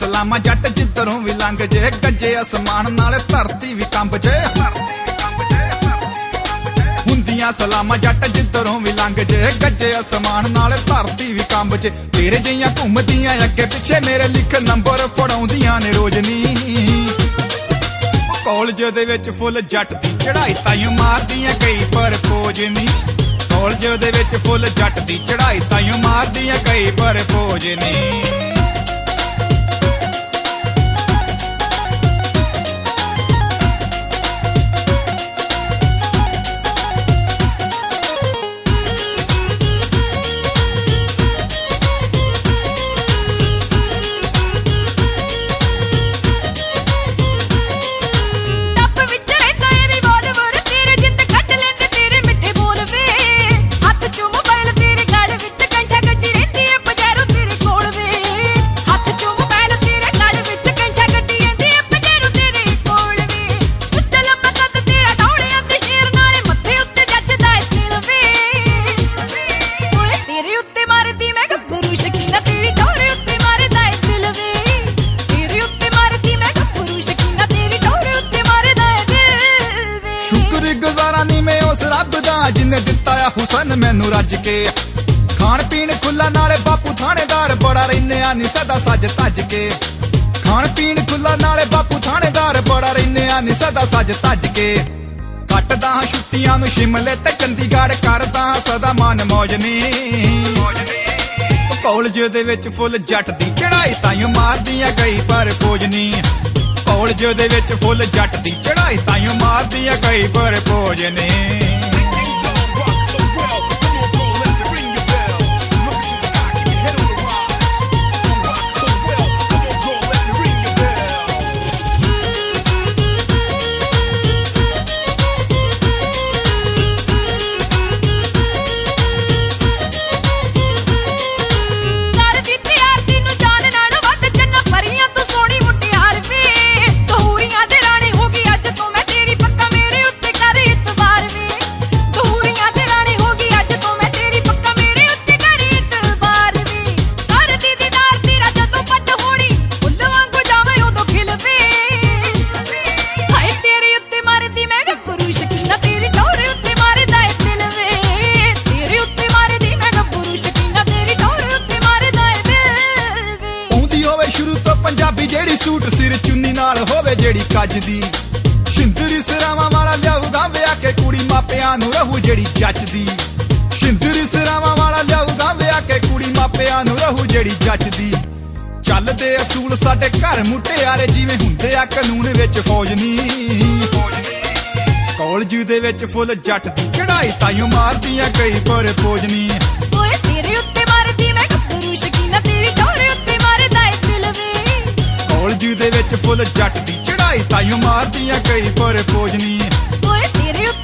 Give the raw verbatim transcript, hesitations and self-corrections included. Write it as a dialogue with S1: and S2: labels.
S1: सलामा जट जिधरों भी लंघ जे गजे आसमान नाले धरती भी कंब जे हुंदियां सलामा जट जिधरों भी लंघ जे गजे आसमान नाले धरती भी कंब जे तेरे जिहियां घुमदियां अगे पिछे मेरे लिख नंबर पढ़ाउंदियां ने रोजनी कॉलेज दे विच फुल जट दी चढ़ाई ताईं मारदियां कई पर पोज नी कॉलेज दे विच फुल जट दी चढ़ाई ताईं मारदियां कई पर पोज नी जिन्ने दिता आ हुसन मैनू रज के खाण पीण खुला नाले बापू थानेदार बड़ा रहने आ नी सदा सज तज के खाण पीण खुला नाले बापू थानेदार बड़ा रहने आ नी सदा सज तज के कटदा हां छुट्टियां नू शिमले ते चंडीगढ़ करदा सदा मन मौज नी कॉलेज दे विच फुल जट दी चढ़ाई ताईं मारदियां कई पर पोज नी कॉलेज दे विच फुल जट दी चढ़ाई ताईं मारदियां कई पर पोज नी सूट सिर चुन्नी नाल होवे जेड़ी कज दी शिंदरी सिरावां वाला लियाऊगा विआह के कुड़ी मापियां नू रहू जेड़ी जचदी शिंदरी सिरावां वाला लियाऊगा विआह के कुड़ी मापियां नू रहू जेड़ी जचदी चलदे असूल साडे घर मुटियारे जिवें हुंदे आ कानून विच फौज नी कॉलेज दे विच फुल जट दी चढ़ाई ताईं मारदियां कई पर पोज नी
S2: ओए तेरे उत्ते मारदी मैं गब्बरू शकीना तेरी डोरे उत्ते मारदा ए दिल वे
S1: कॉलेज दे विच फुल जट दी चढ़ाई ताईं मारदियां कई पर पोज नी
S2: ओए तेरे